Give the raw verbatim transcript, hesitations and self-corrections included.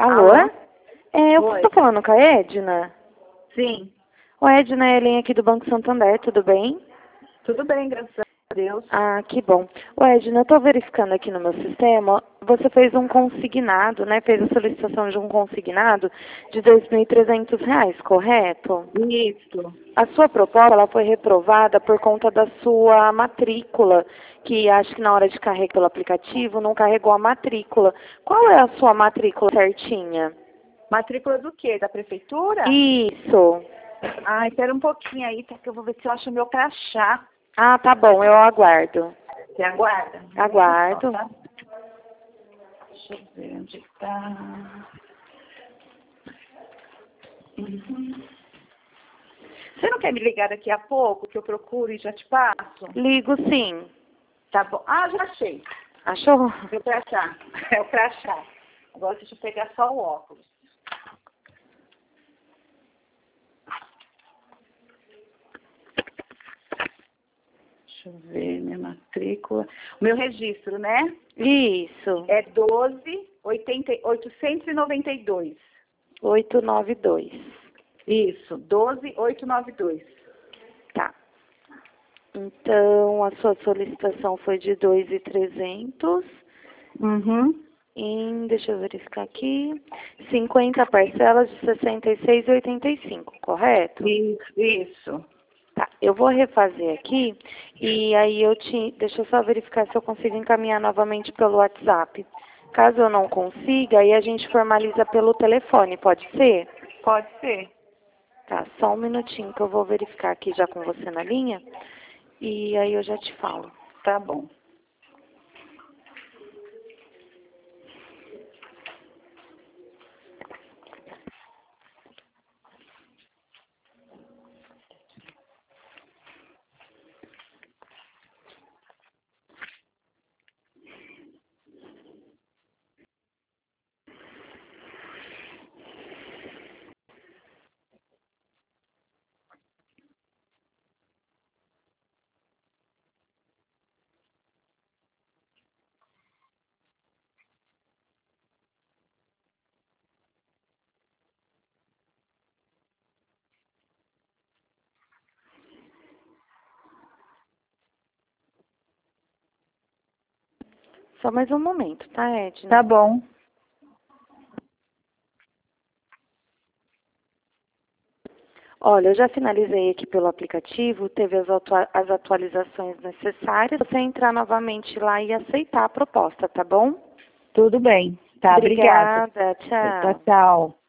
Alô? Alô? É, eu Oi. estou falando com a Edna? Sim. Oi, Edna, é a Helen aqui do Banco Santander, tudo bem? Tudo bem, graças a Deus. Ah, que bom. Ô, Edna, eu estou verificando aqui no meu sistema, você fez um consignado, né? Fez a solicitação de um consignado de dois mil e trezentos reais, correto? Isso. A sua proposta, ela foi reprovada por conta da sua matrícula, que acho que na hora de carregar pelo aplicativo não carregou a matrícula. Qual é a sua matrícula certinha? Matrícula do quê? Da prefeitura? Isso. Ah, espera um pouquinho aí, tá, que eu vou ver se eu acho o meu crachá. Ah, tá bom, eu aguardo. Você aguarda? Aguardo. Só, tá? Deixa eu ver onde está. Uhum. Você não quer me ligar daqui a pouco, que eu procuro e já te passo? Ligo sim. Tá bom. Ah, já achei. Achou? Meu crachá. É o crachá. Agora deixa eu pegar só o óculos. Deixa eu ver minha matrícula. O meu registro, né? Isso. É doze, oitocentos e noventa e dois. oitocentos e noventa e dois. Isso, doze, oitocentos e noventa e dois. Tá. Então, a sua solicitação foi de dois mil e trezentos Uhum. em, deixa eu verificar aqui, cinquenta parcelas de sessenta e seis reais e oitenta e cinco, correto? Isso, isso. Tá, eu vou refazer aqui e aí eu te, deixa eu só verificar se eu consigo encaminhar novamente pelo WhatsApp. Caso eu não consiga, aí a gente formaliza pelo telefone, pode ser? Pode ser. Tá, só um minutinho que eu vou verificar aqui já com você na linha e aí eu já te falo. Tá bom. Só mais um momento, tá, Edna? Tá bom. Olha, eu já finalizei aqui pelo aplicativo, teve as, atua as atualizações necessárias. Você entrar novamente lá e aceitar a proposta, tá bom? Tudo bem. Tá, obrigada. Obrigada, Tchau, tchau. tchau.